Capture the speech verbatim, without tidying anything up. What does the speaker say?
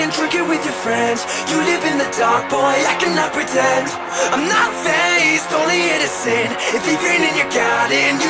and drinking with your friends. You live in the dark, boy, I cannot pretend. I'm not faced, only innocent. If even in your garden,